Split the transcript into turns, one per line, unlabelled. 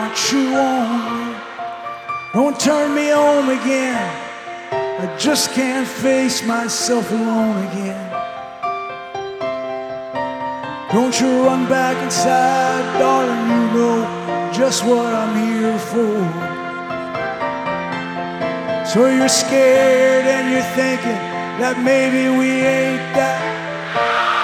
what you want. Don't turn me home again. I just can't face myself alone again. Don't you run back inside, darling, you know just what I'm here for. So you're scared and you're thinking that maybe we ain't that